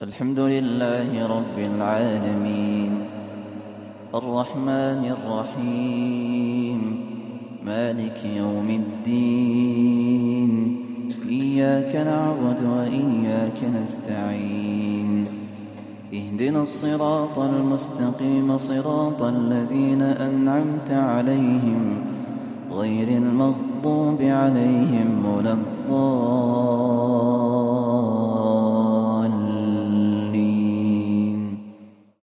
الحمد لله رب العالمين الرحمن الرحيم مالك يوم الدين إياك نعبد وإياك نستعين اهدنا الصراط المستقيم صراط الذين أنعمت عليهم غير المغضوب عليهم ولا الضالين